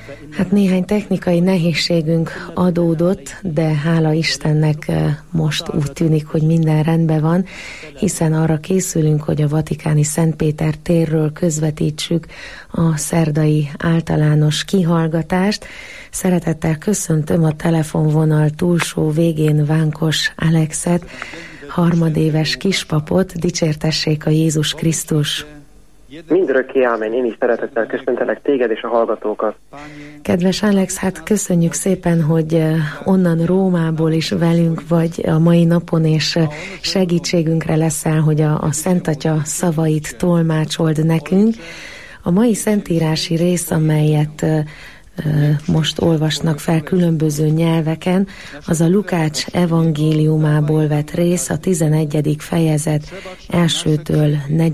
Hát néhány technikai nehézségünk adódott, de hála Istennek most úgy tűnik, hogy minden rendben van, hiszen arra készülünk, hogy a vatikáni Szentpéter térről közvetítsük a szerdai általános kihallgatást. Szeretettel köszöntöm a telefonvonal túlsó végén Vánkos Alexet, harmadéves kispapot. Dicsértessék a Jézus Krisztus! Mindörökké ámen, én is szeretettel köszöntelek téged és a hallgatókat. Kedves Alex, hát köszönjük szépen, hogy onnan Rómából is velünk vagy a mai napon, és segítségünkre leszel, hogy a Szent Atya szavait tolmácsold nekünk. A mai szentírási rész, amelyet most olvasnak fel különböző nyelveken, az a Lukács evangéliumából vett rész, a 11. fejezet 1-től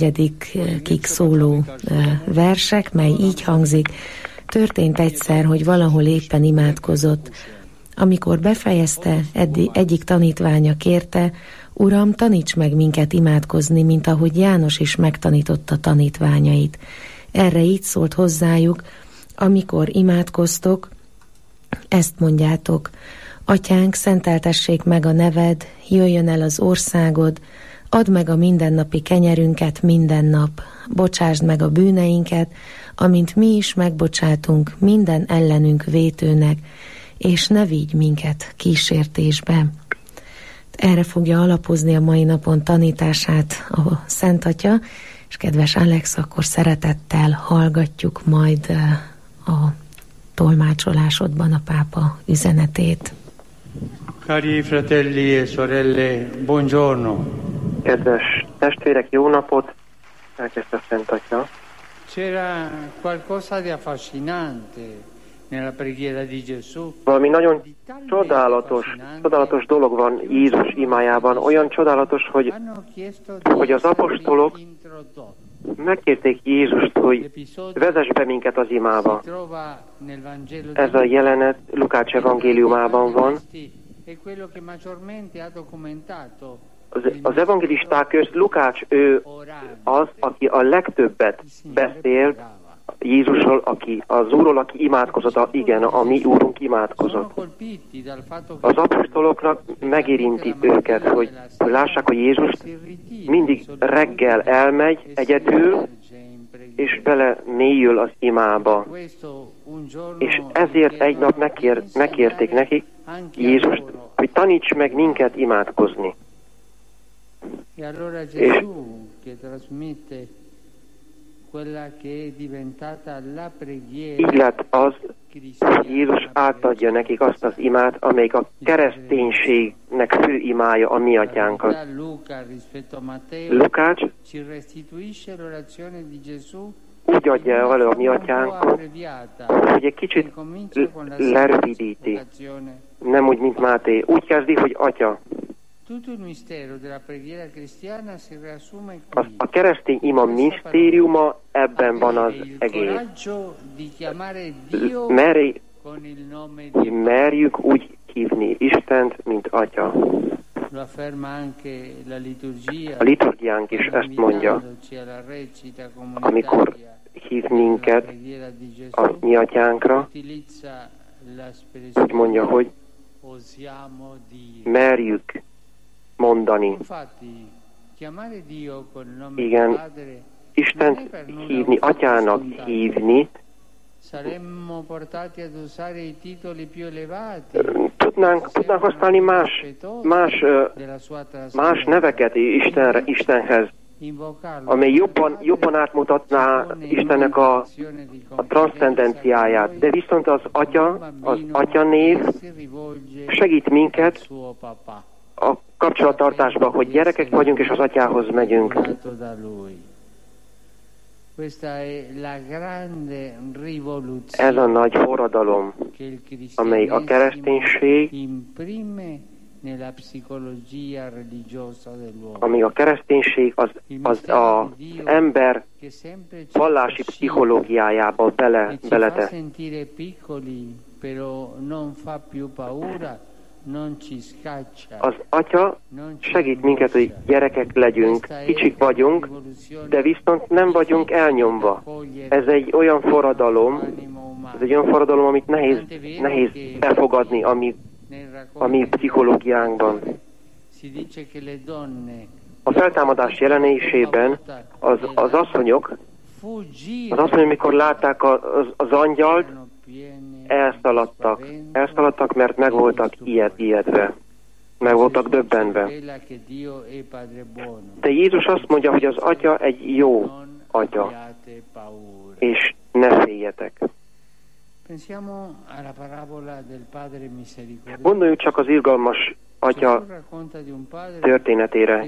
4-ig szóló versek, mely így hangzik: történt egyszer, hogy valahol éppen imádkozott. Amikor befejezte, egyik tanítványa kérte: Uram, taníts meg minket imádkozni, mint ahogy János is megtanította tanítványait. Erre így szólt hozzájuk: amikor imádkoztok, ezt mondjátok: Atyánk, szenteltessék meg a neved, jöjjön el az országod, add meg a mindennapi kenyerünket minden nap, bocsásd meg a bűneinket, amint mi is megbocsátunk minden ellenünk vétőnek, és ne vigy minket kísértésbe. Erre fogja alapozni a mai napon tanítását a Szent Atya, és kedves Alex, akkor szeretettel hallgatjuk majd a tolmácsolásodban a pápa üzenetét. Cari fratelli e sorelle, buongiorno. Kedves testvérek, jó napot! Elkezdte Szent Atya. C'era qualcosa di affascinante nella preghiera di Gesù. Valami nagyon csodálatos dolog van Jézus imájában. Olyan csodálatos, hogy az apostolok megkérték Jézust, hogy vezess be minket az imába. Ez a jelenet Lukács evangéliumában van. Az evangélisták közt Lukács ő az, aki a legtöbbet beszélt Jézusról, az Úrról, aki imádkozott, igen, a mi Úrunk imádkozott. Az apostoloknak megérinti őket, hogy lássák, hogy Jézus mindig reggel elmegy egyedül, és bele mélyül az imába. És ezért egy nap megkérték nekik Jézust, hogy taníts meg minket imádkozni. És így lett az, hogy Jézus átadja nekik azt az imát, amelyik a kereszténységnek fő imája, a mi atyánkat. Lukács úgy adja elő a mi atyánkat, hogy egy kicsit lerövidíti. Nem úgy, mint Máté. Úgy kezdi, hogy Atya. A keresztény ima misztériuma, ebben van az egész. Merjük úgy hívni Istent, mint Atya. A liturgiánk is ezt mondja, amikor hív minket a mi atyánkra, úgy mondja, hogy merjük mondani. Igen, Istent hívni, Atyának hívni. Tudnánk használni más neveket Istenhez, amely jobban átmutatná Istennek a transzcendenciáját. De viszont az Atya név segít minket a kapcsolattartásban, hogy gyerekek vagyunk, és az Atyához megyünk. Ez a nagy forradalom, amely a kereszténység, amíg a kereszténység az ember vallási pszichológiájába beletett. Az Atya segít minket, hogy gyerekek legyünk, kicsik vagyunk, de viszont nem vagyunk elnyomva. Ez egy olyan forradalom, Ez egy olyan forradalom, amit nehéz befogadni a mi pszichológiánkban. A feltámadás jelenésében az asszonyok, mikor látták az angyalt, elszaladtak, mert meg voltak ijedve, meg voltak döbbenve. De Jézus azt mondja, hogy az Atya egy jó Atya, és ne féljetek. Gondoljuk csak az irgalmas Atya történetére.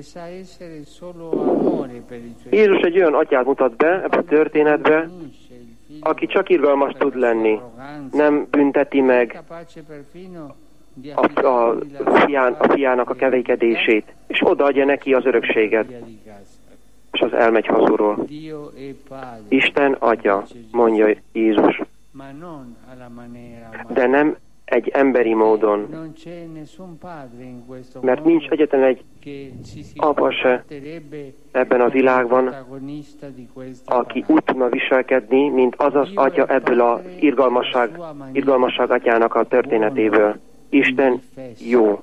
Jézus egy olyan atyát mutat be ebbe a történetbe, aki csak irgalmas tud lenni. Nem bünteti meg a fiának a kevékedését, és odaadja neki az örökséget, és az elmegy hazulról. Isten Atya, mondja Jézus, de nem egy emberi módon, mert nincs egyetlen egy apa se ebben a világban, aki úgy tudna viselkedni, mint az az Atya ebből az irgalmasság Atyának a történetéből. Isten jó.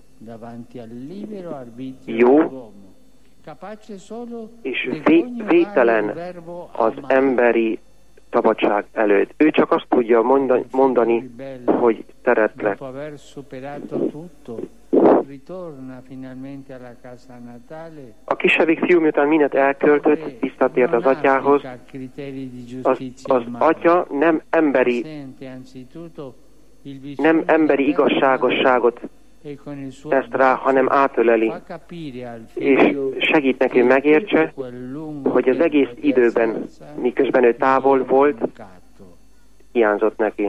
Jó, és vételen az emberi szabadság előtt. Ő csak azt tudja mondani, hogy szeretlek. A kisebbik fiú, miután mindent elköltött, visszatért az atyához. Az atya nem emberi igazságosságot tesz rá, hanem átöleli, és segít neki, hogy megértse, hogy az egész időben, miközben ő távol volt, hiányzott neki.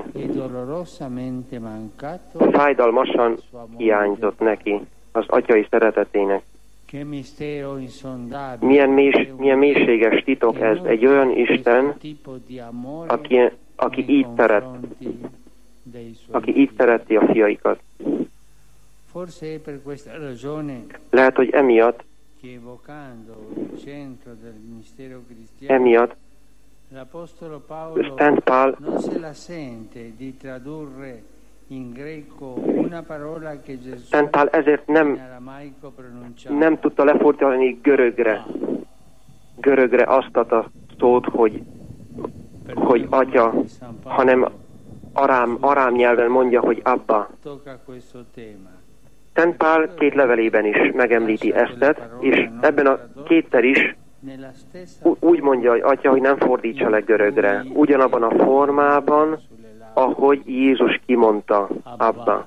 Fájdalmasan hiányzott neki az atyai szeretetének. Milyen mélységes titok ez, egy olyan Isten, aki így szereti a fiaikat. Lehet, hogy emiatt Szent Pál ezért nem tudta lefordítani görögre azt a szót, hogy Atya, hanem arám nyelven mondja, hogy Abba. Szent Pál 2 levelében is megemlíti ezt, és ebben a kétszer is úgy mondja, hogy Atya, hogy nem fordítsa le görögre. Ugyanabban a formában, ahogy Jézus kimondta, Abba.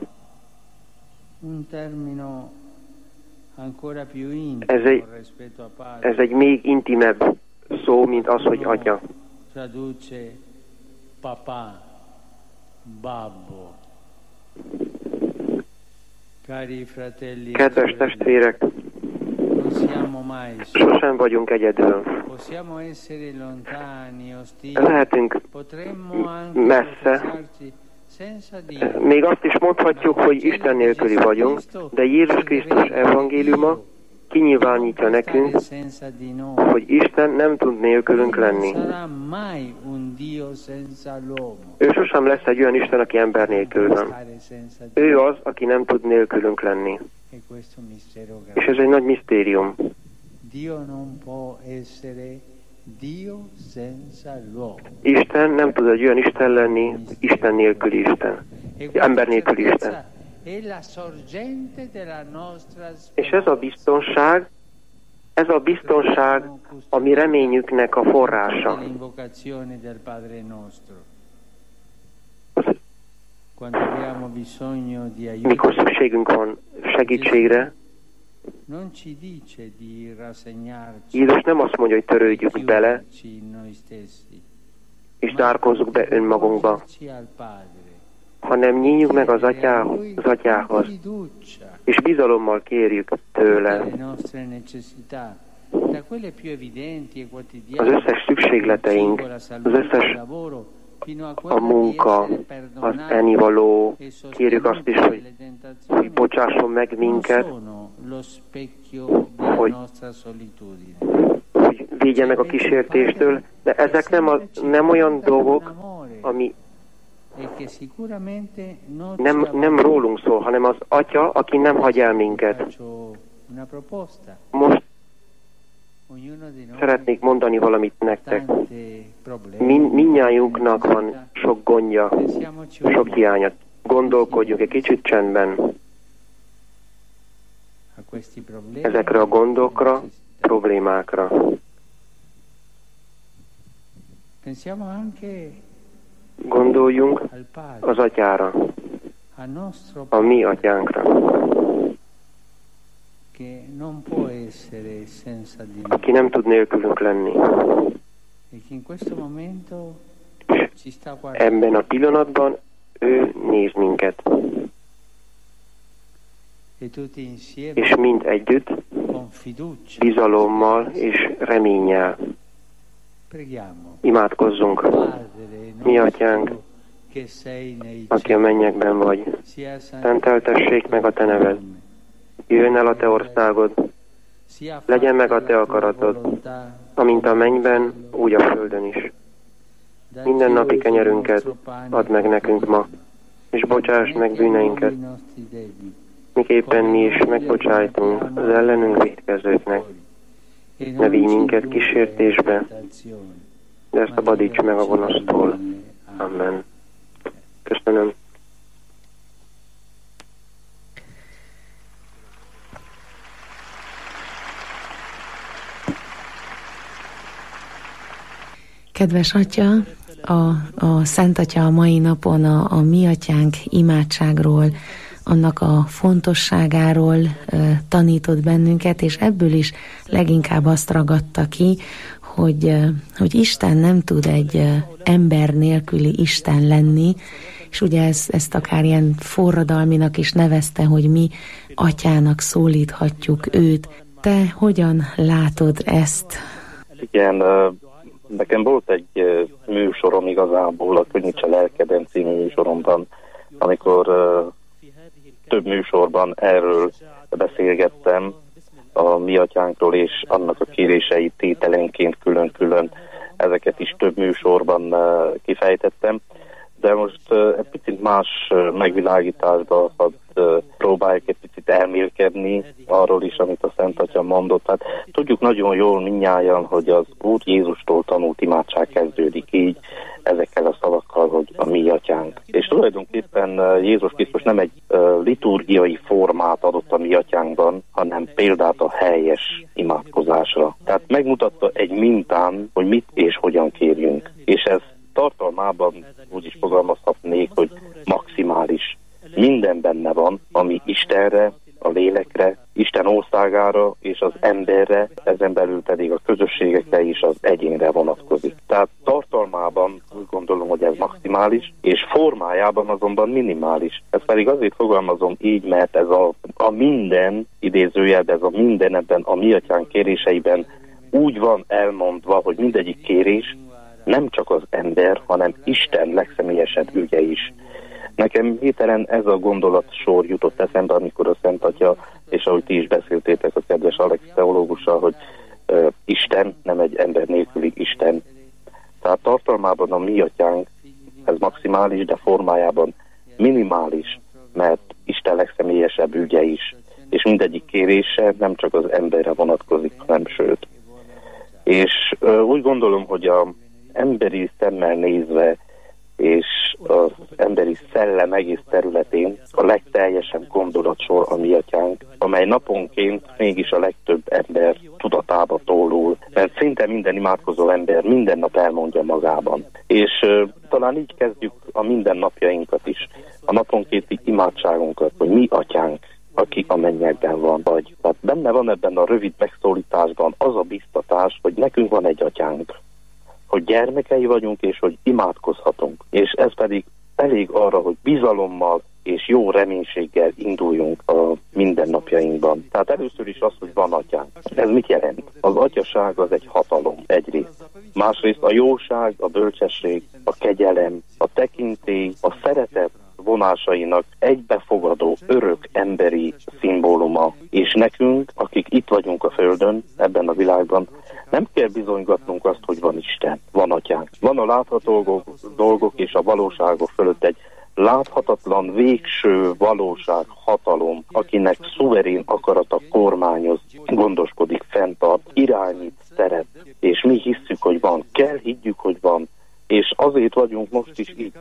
Ez egy még intimebb szó, mint az, hogy Atya. Kedves testvérek, sosem vagyunk egyedül. Lehetünk messze. Még azt is mondhatjuk, hogy Isten nélküli vagyunk, de Jézus Krisztus evangéliuma kinyilvánítja nekünk, hogy Isten nem tud nélkülünk lenni. Ő sosem lesz egy olyan Isten, aki ember nélkül van. Ő az, aki nem tud nélkülünk lenni. És ez egy nagy misztérium. Isten nem tud egy olyan Isten lenni, Isten nélküli Isten. Ember nélküli Isten. És ez a biztonság, a mi reményüknek a forrása. Mikor szükségünk van segítségre, Jézus nem azt mondja, hogy törődjük bele, és zárkózzuk be önmagunkba, hanem nyíljuk meg az atyához, és bizalommal kérjük tőle az összes szükségleteink, az összes a munka, az ennivaló, kérjük azt is, hogy bocsásson meg minket, hogy védje meg a kísértéstől, de ezek nem olyan dolgok, nem rólunk szól, hanem az Atya, aki nem hagy el minket. Most szeretnék mondani valamit nektek. Mindnyájunknak van sok gondja, sok hiánya. Gondolkodjunk egy kicsit csendben ezekre a gondokra, problémákra. Gondoljunk az Atyára, a mi Atyánkra, aki nem tud nélkülünk lenni. És ebben a pillanatban ő néz minket. És mind együtt, bizalommal és reménnyel imádkozzunk. Mi Atyánk, aki a mennyekben vagy, szenteltessék meg a Te neved. Jöjjön el a Te országod, legyen meg a Te akaratod, amint a mennyben, úgy a földön is. Minden napi kenyerünket add meg nekünk ma, és bocsásd meg bűneinket, miképpen mi is megbocsájtunk az ellenünk vétkezőknek. Ne vigy minket kísértésbe, de szabadíts meg a gonosztól. Amen. Köszönöm. Kedves Atya, a Szent Atya a mai napon a mi Atyánk imádságról, annak a fontosságáról tanított bennünket, és ebből is leginkább azt ragadta ki, hogy Isten nem tud egy ember nélküli Isten lenni, és ugye ezt akár ilyen forradalminak is nevezte, hogy mi Atyának szólíthatjuk őt. Te hogyan látod ezt? Igen, nekem volt egy műsorom igazából, a Könnyítse lelkeden című műsoromban, amikor több műsorban erről beszélgettem, a mi Atyánkról, és annak a kéréseit tételenként külön-külön ezeket is több műsorban kifejtettem. De most egy picit más megvilágításba próbáljuk egy picit elmélkedni arról is, amit a Szent Atya mondott. Tehát tudjuk nagyon jól mindnyájan, hogy az Úr Jézustól tanult imádság kezdődik így, ezekkel a szavakkal, hogy a mi Atyánk. És tulajdonképpen Jézus Krisztus nem egy liturgiai formát adott a mi Atyánkban, hanem példát a helyes imádkozásra. Tehát megmutatta egy mintán, hogy mit és hogyan kérjünk. És ez tartalmában úgy is fogalmazhatnék, hogy maximális. Minden benne van, ami Istenre, a lélekre, Isten országára és az emberre, ezen belül pedig a közösségekre és az egyénre vonatkozik. Tehát tartalmában úgy gondolom, hogy ez maximális, és formájában azonban minimális. Ezt pedig azért fogalmazom így, mert ez a minden, idézőjelben ez a minden ebben a mi Atyánk kéréseiben úgy van elmondva, hogy mindegyik kérés nem csak az ember, hanem Isten legszemélyesebb ügye is. Nekem hirtelen ez a gondolatsor jutott eszembe, amikor a Szent Atya, és ahogy ti is beszéltétek a kedves Alex teológussal, hogy Isten nem egy ember nélküli Isten. Tehát tartalmában a mi Atyánk, ez maximális, de formájában minimális, mert Isten legszemélyesebb ügye is. És mindegyik kérése nem csak az emberre vonatkozik, hanem sőt. És úgy gondolom, hogy az emberi szemmel nézve, és az emberi szellem egész területén a legteljesebb gondolatsor a mi Atyánk, amely naponként mégis a legtöbb ember tudatába tólul, mert szinte minden imádkozó ember minden nap elmondja magában. És talán így kezdjük a mindennapjainkat is, a naponkénti imádságunkat, hogy mi Atyánk, aki a mennyekben van, vagy. Tehát benne van ebben a rövid megszólításban az a biztatás, hogy nekünk van egy Atyánk, hogy gyermekei vagyunk, és hogy imádkozhatunk. És ez pedig elég arra, hogy bizalommal és jó reménységgel induljunk a mindennapjainkban. Tehát először is az, hogy van Atyánk. Ez mit jelent? Az atyaság az egy hatalom, egyrészt. Másrészt a jóság, a bölcsesség, a kegyelem, a tekintély, a szeretet vonásainak egybefogadó, örök emberi szimbóluma. És nekünk, akik itt vagyunk a Földön, ebben a világban, Nem kell bizonygatnunk azt, hogy van Isten, van Atyánk. Van a látható dolgok és a valóságok fölött egy láthatatlan, végső valóság, hatalom, akinek szuverén akarata kormányoz, gondoskodik, fenntart, irányít, szeret, és mi hisszük, hogy van. Kell higgyük, hogy van. És azért vagyunk most is így,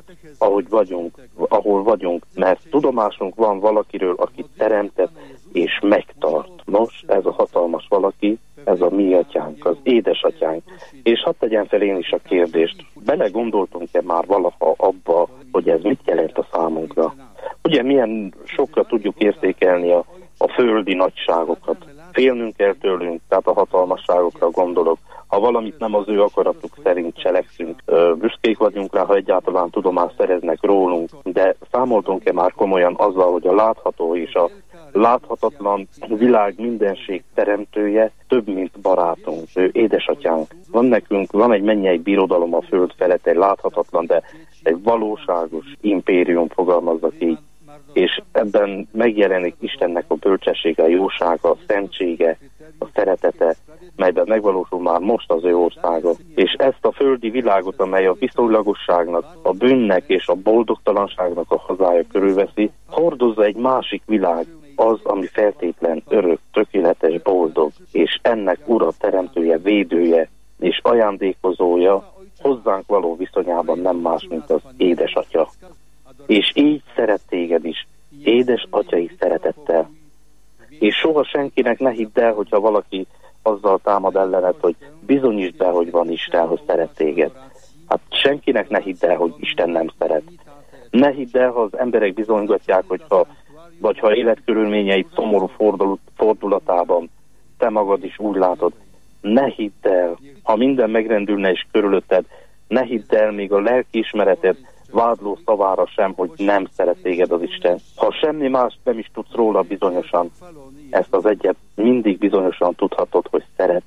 ahol vagyunk, mert tudomásunk van valakiről, aki teremtett és megtart. Nos, ez a hatalmas valaki, ez a mi atyánk, az édesatyánk. És hadd tegyen fel én is a kérdést, belegondoltunk-e már valaha abba, hogy ez mit jelent a számunkra? Ugye milyen sokra tudjuk értékelni a földi nagyságokat. Félnünk kell tőlünk, tehát a hatalmasságokra gondolok. Ha valamit nem az ő akaratuk szerint cselekszünk, büszkék vagyunk rá, ha egyáltalán tudomást szereznek rólunk, de számoltunk-e már komolyan azzal, hogy a látható és a láthatatlan világ mindenség teremtője több, mint barátunk, ő édesatyánk. Van egy mennyei birodalom a föld felett, egy láthatatlan, de egy valóságos impérium, fogalmazzak így. És ebben megjelenik Istennek a bölcsessége, a jósága, a szentsége, a szeretete, melyben megvalósul már most az ő országa. És ezt a földi világot, amely a viszonylagosságnak, a bűnnek és a boldogtalanságnak a hazája körülveszi, hordozza egy másik világ, az, ami feltétlen, örök, tökéletes, boldog, és ennek ura, teremtője, védője és ajándékozója hozzánk való viszonyában nem más, mint az édesatya. És így szeret téged is, édes atyai szeretettel. És soha senkinek ne hidd el, hogyha valaki azzal támad ellened, hogy bizonyítsd be, hogy van Isten, hogy szeret téged. Hát senkinek ne hidd el, hogy Isten nem szeret. Ne hidd el, ha az emberek bizonygatják, vagy ha életkörülményeid szomorú fordulatában te magad is úgy látod. Ne hidd el, ha minden megrendülne és körülötted, ne hidd el még a lelkiismereted vádló szavára sem, hogy nem szeret téged az Isten. Ha semmi más nem is tudsz róla bizonyosan, ezt az egyet mindig bizonyosan tudhatod, hogy szeret.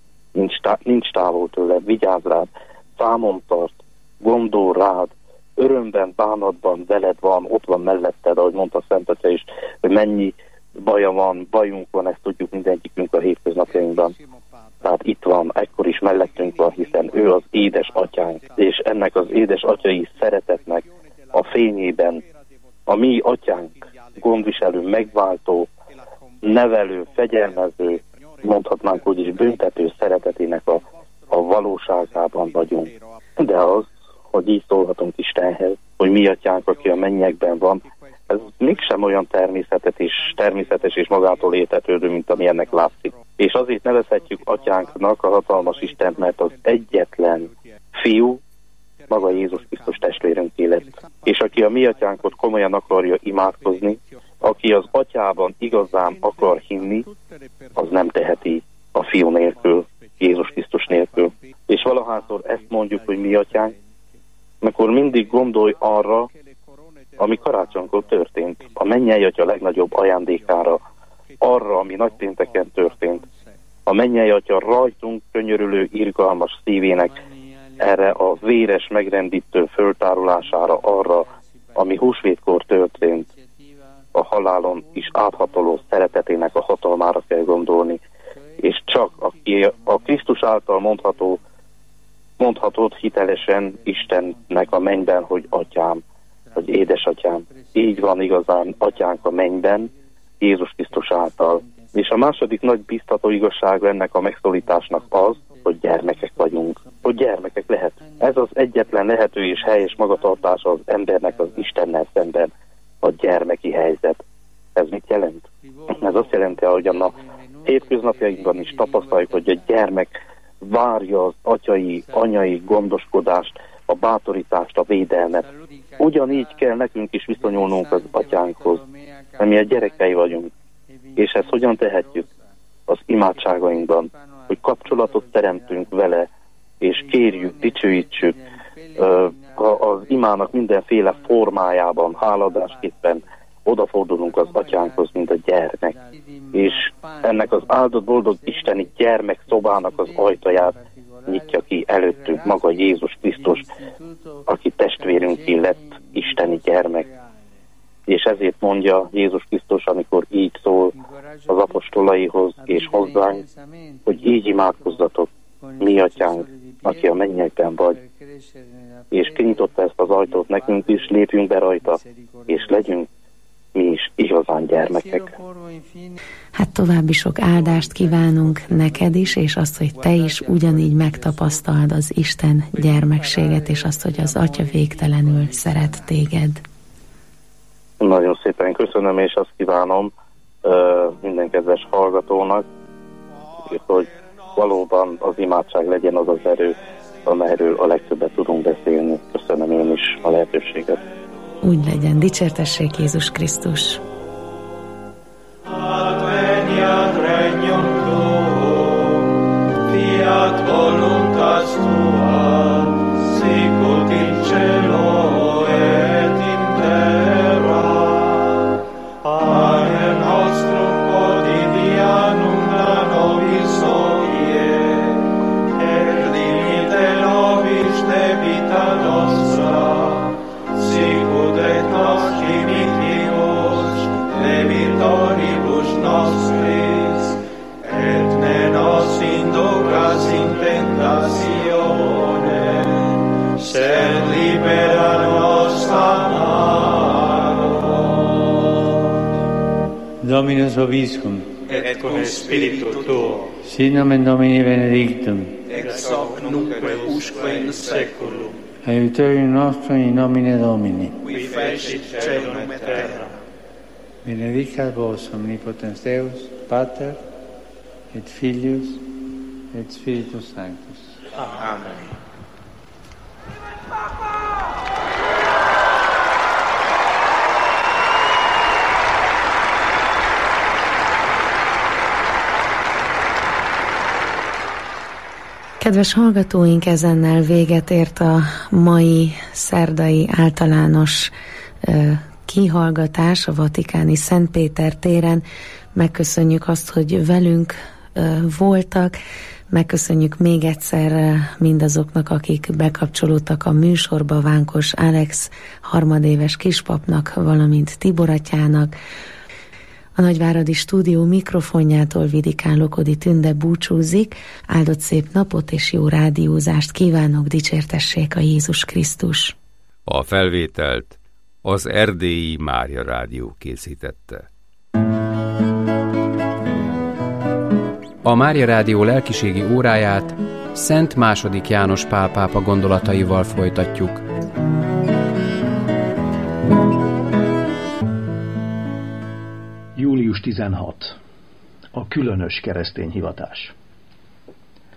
Nincs távol tőle, vigyázz rád, számon tart, gondol rád, örömben, bánatban veled van, ott van melletted, ahogy mondta Szent Atya is, hogy mennyi bajunk van, ezt tudjuk mindegyikünk a hétköznapjainkban. Tehát itt van, ekkor is mellettünk van, hiszen ő az édes atyánk, és ennek az édes atyai szeretetnek a fényében a mi atyánk, gondviselő, megváltó, nevelő, fegyelmező, mondhatnánk úgy is büntető szeretetének a valóságában vagyunk. De az, hogy így szólhatunk Istenhez, hogy mi atyánk, aki a mennyekben van, ez mégsem olyan természetes és magától értetődő, mint ami ennek látszik. És azért nevezhetjük atyánknak a hatalmas Istent, mert az egyetlen fiú, maga Jézus Krisztus testvérünk lett. És aki a mi atyánkot komolyan akarja imádkozni, aki az atyában igazán akar hinni, az nem teheti a fiú nélkül, Jézus Krisztus nélkül. És valahányszor ezt mondjuk, hogy mi atyánk, akkor mindig gondolj arra, ami karácsonykor történt, a mennyei atya legnagyobb ajándékára, arra, ami nagypénteken történt. A mennyei atya rajtunk könyörülő, irgalmas szívének erre a véres, megrendítő föltárulására, arra, ami húsvétkor történt, a halálon is áthatoló szeretetének a hatalmára kell gondolni. És csak aki a Krisztus által mondhatod hitelesen Istennek a mennyben, hogy atyám, vagy édesatyám. Így van igazán atyánk a mennyben, Jézus Krisztus által. És a második nagy biztató igazsága ennek a megszólításnak az, hogy gyermekek vagyunk. Hogy gyermekek lehet. Ez az egyetlen lehető és helyes magatartása az embernek az Istennel szemben, a gyermeki helyzet. Ez mit jelent? Ez azt jelenti, ahogyan a hétköznapjainkban is tapasztaljuk, hogy a gyermek várja az atyai, anyai gondoskodást, a bátorítást, a védelmet. Ugyanígy kell nekünk is viszonyulnunk az atyánkhoz, mert mi a gyerekei vagyunk. És ezt hogyan tehetjük? Az imádságainkban, hogy kapcsolatot teremtünk vele, és kérjük, dicsőítsük az imának mindenféle formájában, háladásképpen odafordulunk az atyánkhoz, mint a gyermek. És ennek az áldott boldog isteni gyermek szobának az ajtaját nyitja ki előttünk maga Jézus Krisztus, aki testvérünké lett, isteni gyermek. És ezért mondja Jézus Krisztus, amikor így szól az apostolaihoz és hozzánk, hogy így imádkozzatok, mi atyánk, aki a mennyekben vagy, és kinyitotta ezt az ajtót nekünk is, lépjünk be rajta, és legyünk mi is igazán gyermekek. Hát további sok áldást kívánunk neked is, és azt, hogy te is ugyanígy megtapasztald az Isten gyermekséget, és azt, hogy az Atya végtelenül szeret téged. Nagyon szépen köszönöm, és azt kívánom minden kedves hallgatónak, hogy valóban az imádság legyen az az erő, amelyről a legtöbbet tudunk beszélni. Köszönöm én is a lehetőséget. Úgy legyen, dicsértessék Jézus Krisztus! Adveniat regnum tuum, fiat voluntas tua, sicut in cielo et in terra. Panem nostrum quotidianum da nobis hodie, et dimite nobis debita nostra, sicut et nos dimitimus debitoribus nostris, et ne nos inducas in tentatione, sed libera nos a malo. Dominus vobiscum, Et con spiritu tuo, sit nomen Domini benedictum, ex hoc nunque usque in seculum, aiuterium nostrum in nomine Domini. qui fecit celum et terra. Benedicat vos omnipotens Deus, Pater, et Filius, et Spiritus Sanctus. Amen. Kedves hallgatóink, ezennel véget ért a mai szerdai általános kihallgatás a vatikáni Szent Péter téren. Megköszönjük azt, hogy velünk voltak, megköszönjük még egyszer mindazoknak, akik bekapcsolódtak a műsorba, Vánkos Alex harmadéves kispapnak, valamint Tibor atyának. A Nagyváradi Stúdió mikrofonjától Vidikán Lokodi Tünde búcsúzik. Áldott szép napot és jó rádiózást kívánok, dicsértessék a Jézus Krisztus. A felvételt az Erdélyi Mária Rádió készítette. A Mária Rádió lelkiségi óráját Szent II. János Pál pápa gondolataival folytatjuk. Július 16. A különös keresztény hivatás.